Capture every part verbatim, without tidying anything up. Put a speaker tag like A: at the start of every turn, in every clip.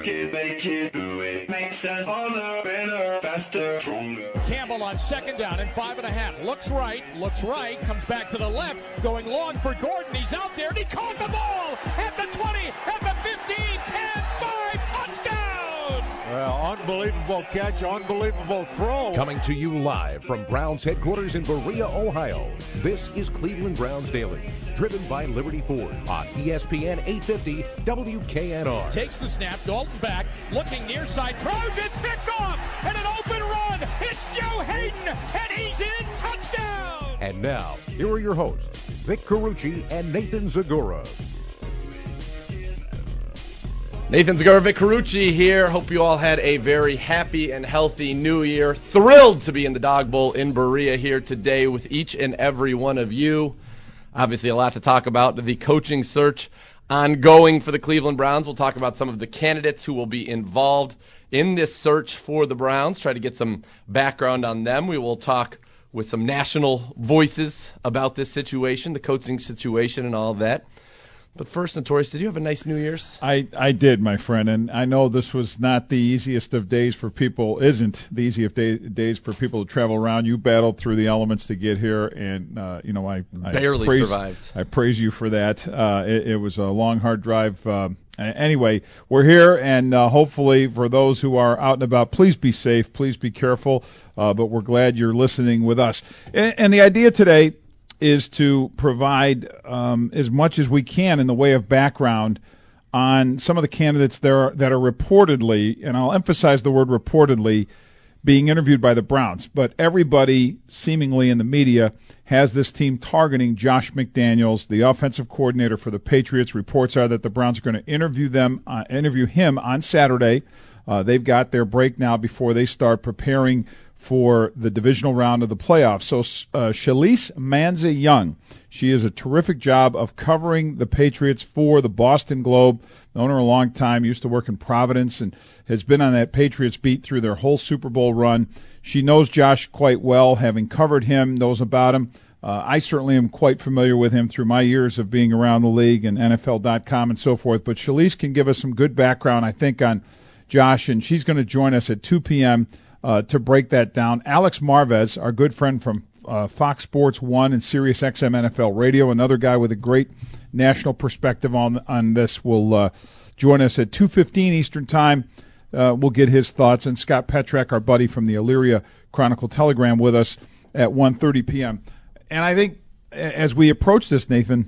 A: work it, make it, do it. Makes us harder, better, faster, stronger.
B: Campbell on second down and five and a half. Looks right, looks right, comes back to the left, going long for Gordon. He's out there and he caught the ball at the twenty, at the fifteen, ten, five, touchdown!
C: Well, unbelievable catch, unbelievable throw.
D: Coming to you live from Browns headquarters in Berea, Ohio. This is Cleveland Browns Daily, driven by Liberty Ford on E S P N eight fifty W K N R.
B: Takes the snap, Dalton back, looking near side, throws it, picked off, and an open run. It's Joe Hayden, and he's in, touchdown!
D: And now, here are your hosts, Vic Carucci and Nathan Zagura.
E: Nathan Zagura, Vic Carucci here. Hope you all had a very happy and healthy new year. Thrilled to be in the Dog Bowl in Berea here today with each and every one of you. Obviously a lot to talk about. The coaching search ongoing for the Cleveland Browns. We'll talk about some of the candidates who will be involved in this search for the Browns, try to get some background on them. We will talk with some national voices about this situation, the coaching situation and all of that. But first, Notorious, did you have a nice New Year's?
C: I, I did, my friend, and I know this was not the easiest of days for people, isn't the easiest day, days for people to travel around. You battled through the elements to get here, and, uh, you know, I, I
E: barely
C: praise,
E: survived.
C: I praise you for that. Uh, it, it was a long, hard drive. Uh, anyway, we're here, and uh, hopefully for those who are out and about, please be safe, please be careful, uh, but we're glad you're listening with us. And, and the idea today is to provide um, as much as we can in the way of background on some of the candidates that are, that are reportedly, and I'll emphasize the word reportedly, being interviewed by the Browns. But everybody seemingly in the media has this team targeting Josh McDaniels, the offensive coordinator for the Patriots. Reports are that the Browns are going to interview them, uh, interview him on Saturday. Uh, they've got their break now before they start preparing for the divisional round of the playoffs. So uh, Shalise Manza-Young, she has a terrific job of covering the Patriots for the Boston Globe. Known her a long time, used to work in Providence, and has been on that Patriots beat through their whole Super Bowl run. She knows Josh quite well, having covered him, knows about him. Uh, I certainly am quite familiar with him through my years of being around the league and N F L dot com and so forth. But Shalise can give us some good background, I think, on Josh, and she's going to join us at two p.m., Uh, to break that down. Alex Marvez, our good friend from uh, Fox Sports one and Sirius X M N F L Radio, another guy with a great national perspective on on this, will uh, join us at two fifteen Eastern Time. Uh, we'll get his thoughts. And Scott Petrak, our buddy from the Elyria Chronicle Telegram, with us at one thirty p.m. And I think as we approach this, Nathan,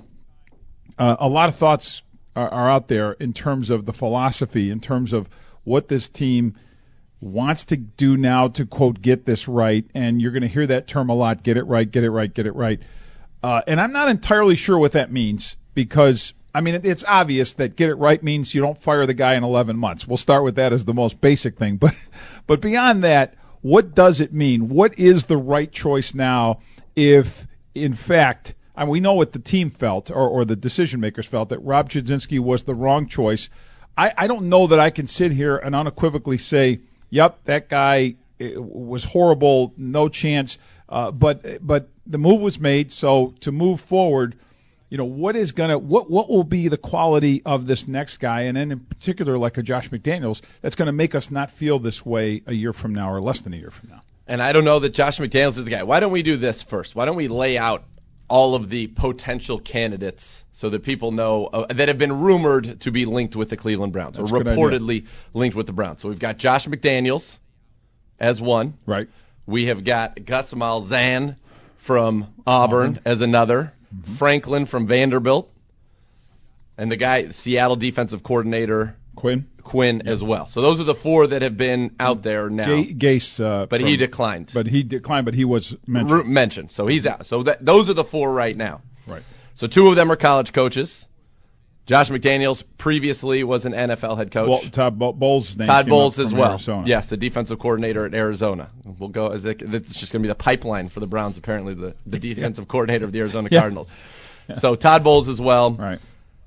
C: uh, a lot of thoughts are, are out there in terms of the philosophy, in terms of what this team wants to do now to, quote, get this right, and you're going to hear that term a lot, get it right, get it right, get it right. Uh, and I'm not entirely sure what that means because, I mean, it, it's obvious that get it right means you don't fire the guy in eleven months. We'll start with that as the most basic thing. But, but beyond that, what does it mean? What is the right choice now if, in fact, I mean, we know what the team felt or, or the decision-makers felt, that Rob Chudzinski was the wrong choice. I, I don't know that I can sit here and unequivocally say, yep, that guy was horrible, no chance. Uh, but but the move was made. So to move forward, you know, what is gonna what what will be the quality of this next guy, and then in particular like a Josh McDaniels, that's going to make us not feel this way a year from now or less than a year from now.
E: And I don't know that Josh McDaniels is the guy. Why don't we do this first? Why don't we lay out all of the potential candidates so that people know uh, that have been rumored to be linked with the Cleveland Browns,
C: That's
E: or reportedly linked with the Browns. So we've got Josh McDaniels as one.
C: Right.
E: We have got Gus Malzahn from Auburn, Auburn. as another. Mm-hmm. Franklin from Vanderbilt. And the guy, Seattle defensive coordinator,
C: Quinn.
E: Quinn
C: yep.
E: as well. So those are the four that have been out there now.
C: G- Gase, uh,
E: but
C: from,
E: he declined.
C: But he declined, but he was mentioned.
E: R- mentioned. So he's out. So that, those are the four right now.
C: Right.
E: So two of them are college coaches. Josh McDaniels previously was an N F L head coach.
C: Well, Todd Bowles' name
E: Todd
C: came
E: Bowles
C: up
E: as
C: from
E: well.
C: Arizona.
E: Yes, the defensive coordinator at Arizona. We'll go as it, it's just going to be the pipeline for the Browns. Apparently, the, the defensive yeah. coordinator of the Arizona
C: yeah.
E: Cardinals. Yeah. So Todd Bowles as well.
C: Right.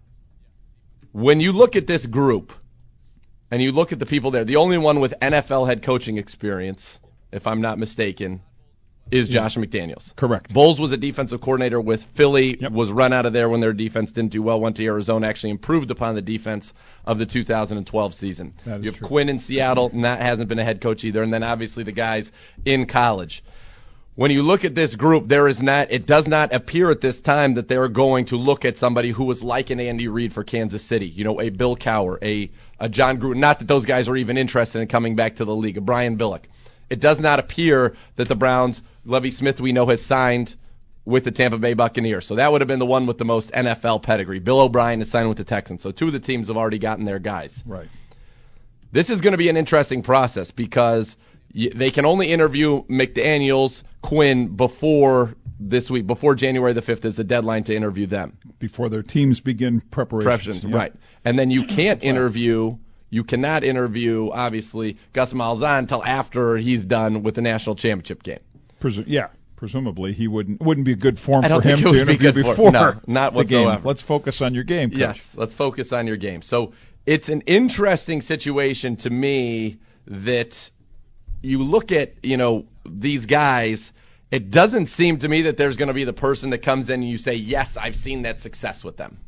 E: When you look at this group, and you look at the people there, the only one with N F L head coaching experience, if I'm not mistaken, is Josh McDaniels.
C: Correct.
E: Bowles was a defensive coordinator with Philly,
C: Yep.
E: was run out of there when their defense didn't do well, went to Arizona, actually improved upon the defense of the two thousand twelve season.
C: That is
E: You have
C: true.
E: Quinn in Seattle, and that hasn't been a head coach either, and then obviously the guys in college. When you look at this group, there is not, it does not appear at this time that they're going to look at somebody who was like an Andy Reid for Kansas City, you know, a Bill Cowher, a, a John Gruden, not that those guys are even interested in coming back to the league, a Brian Billick. It does not appear that the Browns, Lovie Smith, we know, has signed with the Tampa Bay Buccaneers. So that would have been the one with the most N F L pedigree. Bill O'Brien is signed with the Texans. So two of the teams have already gotten their guys.
C: Right.
E: This is going to be an interesting process because y- they can only interview McDaniels, Quinn before this week, before January the fifth is the deadline to interview them.
C: Before their teams begin preparations.
E: Preparations,
C: Yep.
E: right. And then you can't interview, you cannot interview, obviously, Gus Malzahn until after he's done with the national championship game.
C: Presu- yeah. Presumably, he wouldn't wouldn't be a good form
E: I don't
C: for him
E: think it
C: to
E: would be
C: interview
E: good for-
C: before
E: no, not
C: the game.
E: whatsoever.
C: Let's focus on your game, Coach.
E: Yes, let's focus on your game. So it's an interesting situation to me that you look at, you know, these guys. It doesn't seem to me that there's going to be the person that comes in and you say, yes, I've seen that success with them.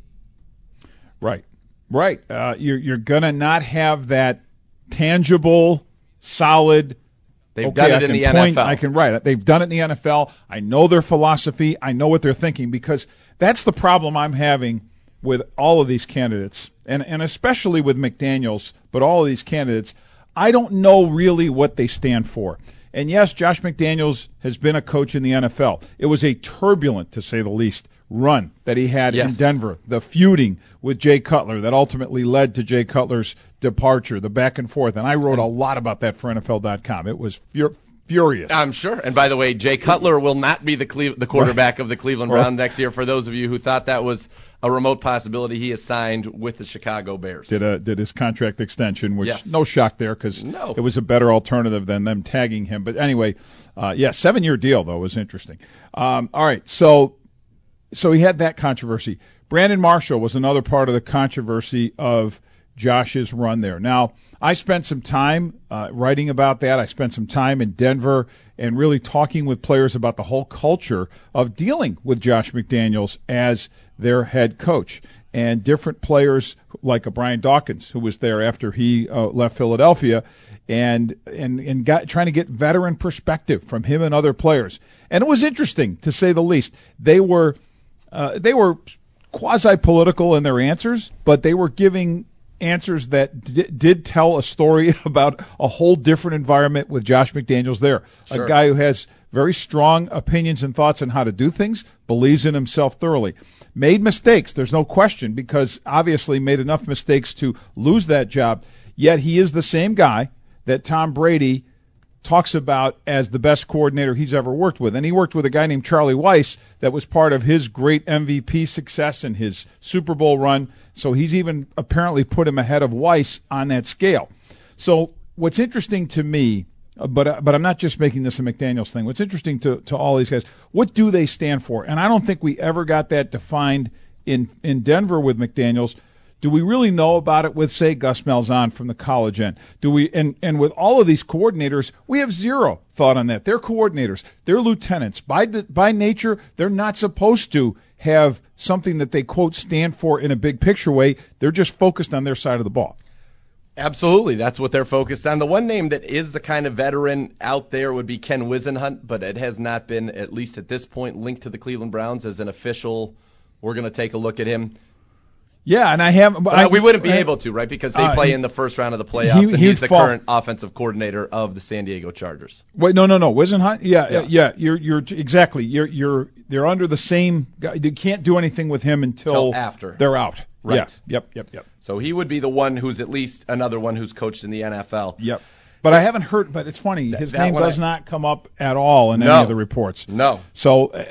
C: Right. Right. Uh, you're you're gonna not have that tangible, solid.
E: They've
C: okay,
E: done it
C: I
E: in
C: can
E: the
C: point,
E: N F L.
C: I can write it. They've done it in the N F L. I know their philosophy. I know what they're thinking, because that's the problem I'm having with all of these candidates, and and especially with McDaniels, but all of these candidates. I don't know really what they stand for. And yes, Josh McDaniels has been a coach in the N F L. It was a turbulent, to say the least, run that he had
E: Yes.
C: in Denver. The feuding with Jay Cutler that ultimately led to Jay Cutler's departure, the back and forth. And I wrote a lot about that for N F L dot com. It was fur- furious.
E: I'm sure. And by the way, Jay Cutler will not be the Cle- the quarterback of the Cleveland
C: Right.
E: Browns next year. For those of you who thought that was a remote possibility, he is signed with the Chicago Bears.
C: Did a did his contract extension, which
E: Yes.
C: no shock there, because
E: No.
C: it was a better alternative than them tagging him. But anyway, uh, yeah, seven year deal though was interesting. Um, all right, so so he had that controversy. Brandon Marshall was another part of the controversy of Josh's run there. Now, I spent some time uh, writing about that. I spent some time in Denver and really talking with players about the whole culture of dealing with Josh McDaniels as their head coach. And different players like a Brian Dawkins, who was there after he uh, left Philadelphia, and and and got trying to get veteran perspective from him and other players. And it was interesting, to say the least. They were uh, they were quasi-political in their answers, but they were giving answers that d- did tell a story about a whole different environment with Josh McDaniels there.
E: Sure.
C: A guy who has very strong opinions and thoughts on how to do things, believes in himself thoroughly. Made mistakes, there's no question, because obviously made enough mistakes to lose that job, yet he is the same guy that Tom Brady talks about as the best coordinator he's ever worked with. And he worked with a guy named Charlie Weiss that was part of his great M V P success and his Super Bowl run. So he's even apparently put him ahead of Weiss on that scale. So what's interesting to me, but but I'm not just making this a McDaniels thing. What's interesting to, to all these guys, what do they stand for? And I don't think we ever got that defined in, in Denver with McDaniels. Do we really know about it with, say, Gus Malzahn from the college end? Do we? And, and with all of these coordinators, we have zero thought on that. They're coordinators. They're lieutenants. By the, by nature, they're not supposed to have something that they, quote, stand for in a big picture way. They're just focused on their side of the ball.
E: Absolutely, that's what they're focused on. The one name that is the kind of veteran out there would be Ken Wisenhunt, but it has not been, at least at this point, linked to the Cleveland Browns as an official. We're going to take a look at him.
C: Yeah, and I have.
E: But
C: I,
E: we wouldn't be
C: I,
E: able to, right? Because they
C: uh,
E: play
C: he,
E: in the first round of the playoffs,
C: he,
E: and
C: he'd
E: he's the
C: fall.
E: current offensive coordinator of the San Diego Chargers.
C: Wait, no, no, no. Wisenhunt? Yeah,
E: Yeah.
C: yeah, yeah. You're, you're exactly. You're, you're. They're under the same. You can't do anything with him until
E: Till after.
C: they're out.
E: Right.
C: Yeah. Yep. Yep. Yep.
E: So he would be the one who's at least another one who's coached in the N F L.
C: Yep. But I haven't heard. But it's funny. His
E: that
C: name
E: one
C: does
E: I-
C: not come up at all in
E: No.
C: any of the reports.
E: No.
C: So. Uh,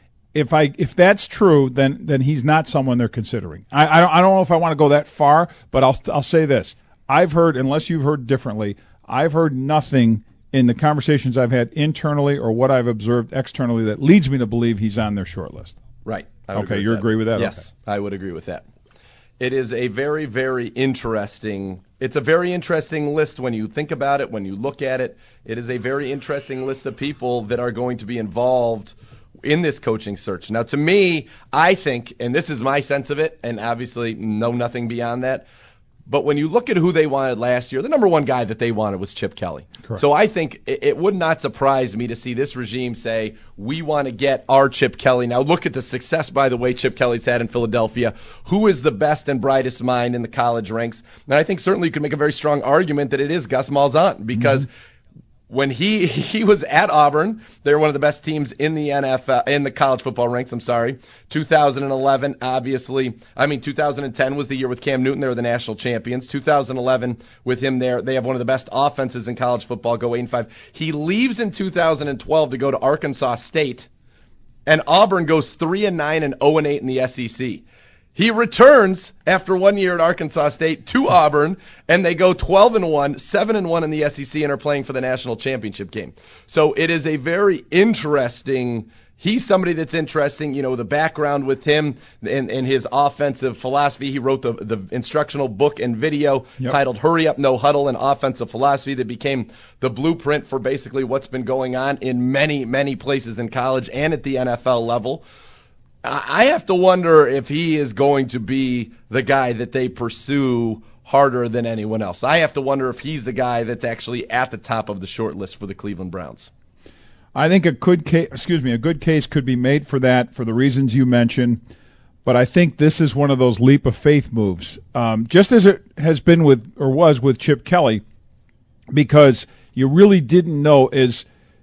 C: If I if that's true, then then he's not someone they're considering. I, I don't I don't know if I want to go that far, but I'll I'll say this: I've heard, unless you've heard differently, I've heard nothing in the conversations I've had internally or what I've observed externally that leads me to believe he's on their short list.
E: Right. I would
C: Okay,
E: agree
C: you
E: with
C: agree with that?
E: Yes, I would agree with that. it is a very, very interesting. It's a very interesting list when you think about it, when you look at it. It is a very interesting list of people that are going to be involved in this coaching search. Now, to me, I think, and this is my sense of it, and obviously know nothing beyond that, but when you look at who they wanted last year, the number one guy that they wanted was Chip Kelly.
C: Correct.
E: So I think it, it would not surprise me to see this regime say, we want to get our Chip Kelly. Now look at the success, by the way, Chip Kelly's had in Philadelphia. Who is the best and brightest mind in the college ranks? And I think certainly you could make a very strong argument that it is Gus Malzahn, because mm-hmm. when he he was at Auburn, they were one of the best teams in the N F L, in the college football ranks, I'm sorry. two thousand eleven, obviously, I mean, two thousand ten was the year with Cam Newton. They were the national champions. two thousand eleven with him there, they have one of the best offenses in college football, go eight and five. He leaves in two thousand twelve to go to Arkansas State, and Auburn goes three and nine and oh and eight in the S E C. He returns after one year at Arkansas State to Auburn, and they go twelve and one, seven and one in the S E C, and are playing for the national championship game. So it is a very interesting. He's somebody that's interesting. You know, the background with him and, and his offensive philosophy. He wrote the, the instructional book and video yep. titled "Hurry Up, No Huddle" and Offensive Philosophy that became the blueprint for basically what's been going on in many, many places in college and at the N F L level. I have to wonder if he is going to be the guy that they pursue harder than anyone else. I have to wonder if he's the guy that's actually at the top of the short list for the Cleveland Browns.
C: I think a good case, excuse me, a good case could be made for that for the reasons you mentioned. But I think this is one of those leap of faith moves, um, just as it has been with or was with Chip Kelly, because you really didn't know as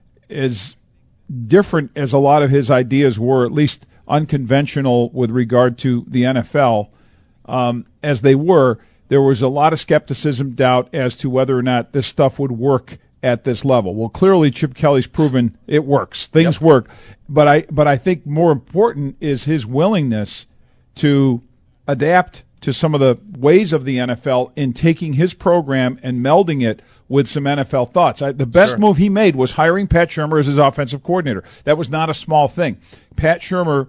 C: as different as a lot of his ideas were, at least unconventional with regard to the N F L, um, as they were, there was a lot of skepticism, doubt as to whether or not this stuff would work at this level. Well, clearly Chip Kelly's proven it works. Things yep. work. But I but I think more important is his willingness to adapt to some of the ways of the N F L in taking his program and melding it with some N F L thoughts. I, the best
E: sure.
C: move he made was hiring Pat Shurmur as his offensive coordinator. That was not a small thing. Pat Shurmur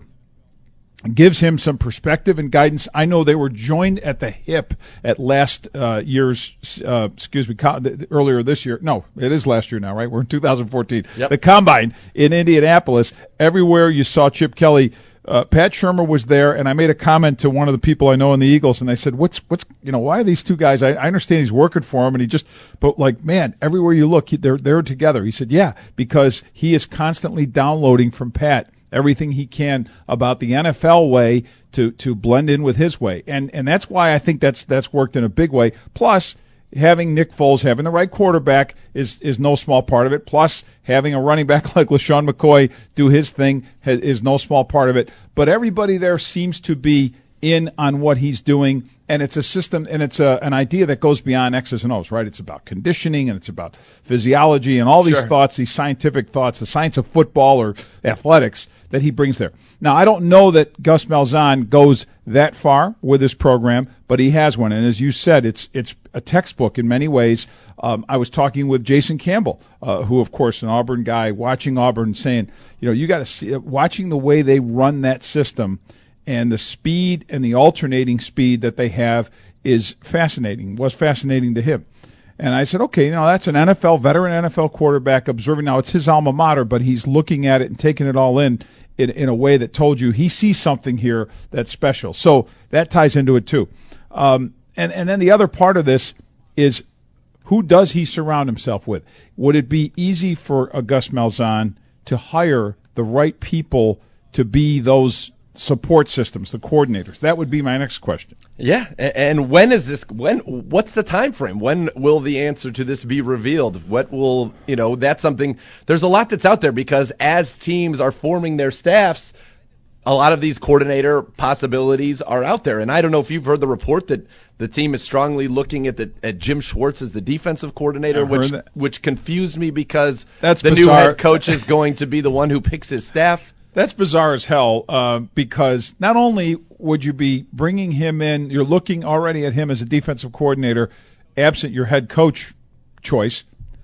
C: gives him some perspective and guidance. I know they were joined at the hip at last uh, year's, uh, excuse me, co- earlier this year. No, it is last year now, right? We're in two thousand fourteen.
E: Yep.
C: The Combine in Indianapolis. Everywhere you saw Chip Kelly, uh, Pat Shurmur was there, and I made a comment to one of the people I know in the Eagles, and I said, "What's, what's, you know, why are these two guys? I, I understand he's working for him, and he just, but like, man, everywhere you look, he, they're they're together." He said, "Yeah, because he is constantly downloading from Pat everything he can about the N F L way to to blend in with his way," and and that's why I think that's that's worked in a big way. Plus, having Nick Foles, having the right quarterback is is no small part of it. Plus, having a running back like LaShawn McCoy do his thing has, is no small part of it. But everybody there seems to be in on what he's doing, and it's a system, and it's a, an idea that goes beyond X's and O's, right? It's about conditioning, and it's about physiology, and all these
E: sure.
C: thoughts, these scientific thoughts, the science of football or athletics that he brings there. Now, I don't know that Gus Malzahn goes that far with his program, but he has one, and as you said, it's it's a textbook in many ways. Um, I was talking with Jason Campbell, uh, who, of course, an Auburn guy, watching Auburn, saying, you know, you got to see, watching the way they run that system, and the speed and the alternating speed that they have is fascinating, was fascinating to him. And I said, okay, you know, that's an N F L, veteran N F L quarterback observing. Now, it's his alma mater, but he's looking at it and taking it all in, in in a way that told you he sees something here that's special. So that ties into it, too. Um, and, and then the other part of this is, who does he surround himself with? Would it be easy for a Gus Malzahn to hire the right people to be those support systems, the coordinators? That would be my next question.
E: Yeah, and when is this? When? What's the time frame? When will the answer to this be revealed? What will, you know? That's something. There's a lot that's out there, because as teams are forming their staffs, a lot of these coordinator possibilities are out there. And I don't know if you've heard the report that the team is strongly looking at the at Jim Schwartz as the defensive coordinator,
C: I've
E: which
C: heard that.
E: which confused me, because
C: That's
E: the
C: bizarre.
E: new head coach is going to be the one who picks his staff.
C: That's bizarre as hell, uh, because not only would you be bringing him in, you're looking already at him as a defensive coordinator, absent your head coach choice.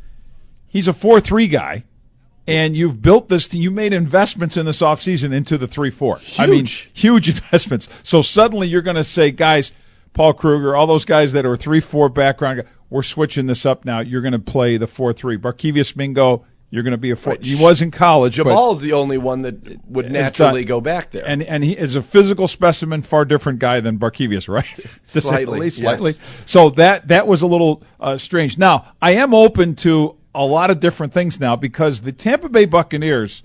C: He's a four three guy, and you've built this, you made investments in this offseason into the three four. I mean, huge investments. So suddenly you're going to say, guys, Paul Kruger, all those guys that are three four background, we're switching this up now. You're going to play the four three. Barkevius Mingo, you're going to be a four. Right. He was in college.
E: Jamal's the only one that would naturally go back there.
C: And and he is a physical specimen, far different guy than Barkevius, right?
E: Slightly,
C: least, slightly.
E: Yes.
C: So that that was a little uh, strange. Now, I am open to a lot of different things now because the Tampa Bay Buccaneers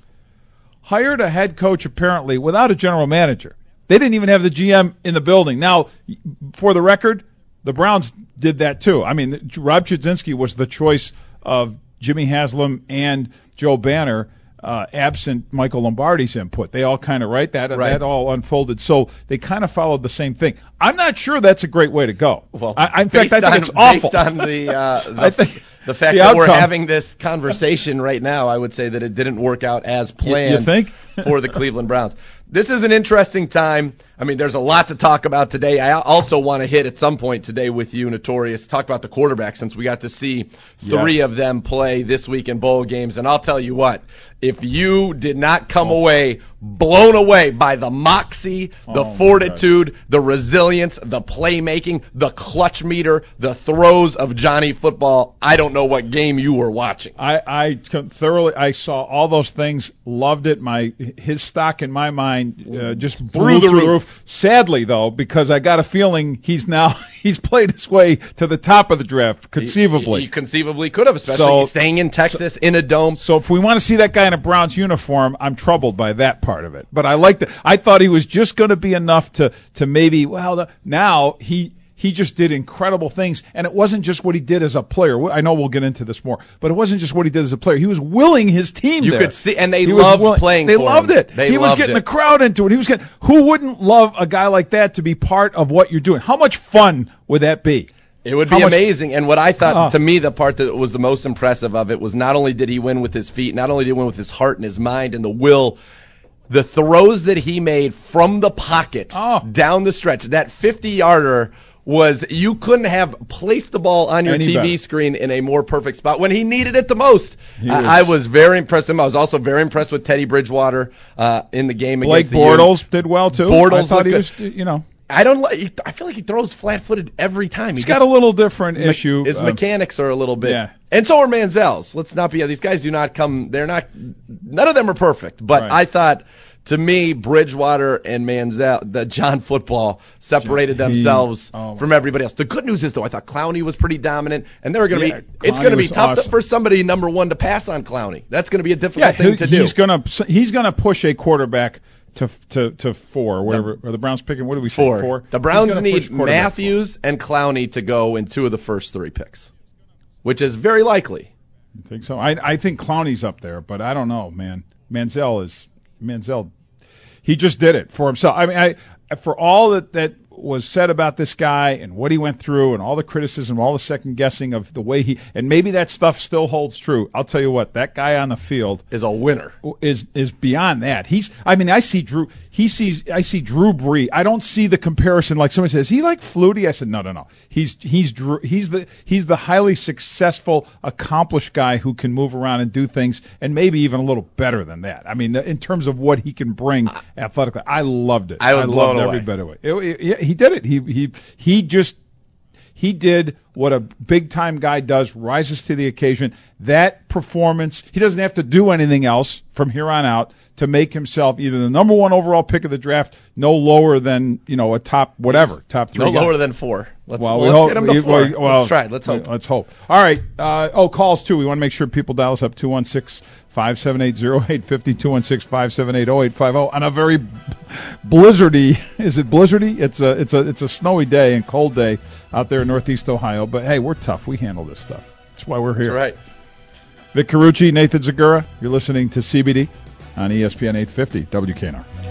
C: hired a head coach apparently without a general manager. They didn't even have the G M in the building. Now, for the record, the Browns did that too. I mean, Rob Chudzinski was the choice of Jimmy Haslam and Joe Banner, uh, absent Michael Lombardi's input. They all kind of right that right. that all unfolded. So they kind of followed the same thing. I'm not sure that's a great way to go.
E: Well,
C: I, in fact, I think
E: on,
C: it's awful.
E: Based on the uh, the,
C: I think
E: the fact
C: the
E: that
C: outcome.
E: we're having this conversation right now, I would say that it didn't work out as planned.
C: You, you think?
E: For the Cleveland Browns. This is an interesting time. I mean, there's a lot to talk about today. I also want to hit at some point today with you, Notorious, talk about the quarterbacks since we got to see three yeah. of them play this week in bowl games. And I'll tell you what, if you did not come oh. away blown away by the moxie, the oh fortitude, the resilience, the playmaking, the clutch meter, the throws of Johnny Football, I don't know what game you were watching.
C: I, I thoroughly, I saw all those things, loved it. My his stock in my mind uh, just blew
E: through the
C: roof.
E: roof.
C: Sadly, though, because I got a feeling he's now he's played his way to the top of the draft, conceivably.
E: He, he conceivably could have, especially
C: so,
E: staying in Texas
C: so,
E: in a dome.
C: So if we want to see that guy in a Browns uniform, I'm troubled by that part of it. But I liked it. I thought he was just going to be enough to to maybe well the, now he. He just did incredible things, and it wasn't just what he did as a player. I know we'll get into this more, but it wasn't just what he did as a player. He was willing his team
E: you
C: there.
E: You could see, and they
C: he
E: loved playing
C: They
E: for
C: loved
E: him.
C: it.
E: They
C: he was getting
E: it.
C: the crowd into it. He was getting. Who wouldn't love a guy like that to be part of what you're doing? How much fun would that be?
E: It would
C: How
E: be
C: much,
E: amazing. And what I thought,
C: uh,
E: to me, the part that was the most impressive of it was not only did he win with his feet, not only did he win with his heart and his mind and the will, the throws that he made from the pocket
C: oh.
E: down the stretch, that fifty-yarder was you couldn't have placed the ball on your
C: Any
E: T V
C: better.
E: screen in a more perfect spot when he needed it the most.
C: Was.
E: I, I was very impressed with him. I was also very impressed with Teddy Bridgewater uh, in the game
C: Blake
E: against the
C: Bortles
E: Utes.
C: did well, too.
E: Bortles
C: I thought he
E: good.
C: was, you know.
E: I don't like. I feel like he throws flat-footed every time.
C: He's
E: he
C: got a little different
E: me-
C: issue.
E: His
C: uh,
E: mechanics are a little bit,
C: yeah.
E: and so are Manziel's. Let's not be. These guys do not come. They're not. None of them are perfect. But
C: right.
E: I thought, to me, Bridgewater and Manziel, the John Football, separated
C: John, he,
E: themselves
C: oh.
E: from everybody else. The good news is, though, I thought Clowney was pretty dominant, and they were going to
C: yeah,
E: be. It's going to be tough
C: awesome.
E: to, for somebody number one to pass on Clowney. That's going to be a difficult
C: yeah,
E: thing
C: he,
E: to do.
C: He's going to he's going to push a quarterback. To to to four, or whatever. Are the Browns picking? What do we say?
E: Four.
C: Four.
E: The Browns need Matthews and Clowney to go in two of the first three picks, which is very likely.
C: You think so? I I think Clowney's up there, but I don't know, man. Manziel is Manziel. He just did it for himself. I mean, I for all that that was said about this guy and what he went through and all the criticism, all the second guessing of the way he, and maybe that stuff still holds true. I'll tell you what, that guy on the field
E: is a winner.
C: Is is beyond that. He's, I mean, I see Drew. He sees, I see Drew Brees. I don't see the comparison like somebody says. He like Flutie. I said no, no, no. He's he's Drew. He's the he's the highly successful, accomplished guy who can move around and do things, and maybe even a little better than that. I mean, in terms of what he can bring athletically, I loved it.
E: I was
C: I
E: blown
C: loved
E: away.
C: every bit of it. It, it, it he did it. He he he just he did what a big time guy does, rises to the occasion. That performance, he doesn't have to do anything else from here on out to make himself either the number one overall pick of the draft, no lower than, you know, a top whatever, top three.
E: No
C: guy.
E: lower than four. Let's,
C: well,
E: well,
C: we
E: let's
C: hope,
E: get him to
C: we,
E: four.
C: We, well,
E: let's try it. Let's hope.
C: Let's hope. All right. Uh, oh, calls too. We want to make sure people dial us up two one six, five seven eight, zero eight five zero, two one six, five seven eight, zero eight five zero on a very blizzardy. Is it blizzardy? It's a it's a it's a snowy day and cold day out there in Northeast Ohio. But hey, we're tough. We handle this stuff. That's why we're here.
E: That's right.
C: Vic Carucci, Nathan Zagura. You're listening to C B D on E S P N eight fifty W K N R.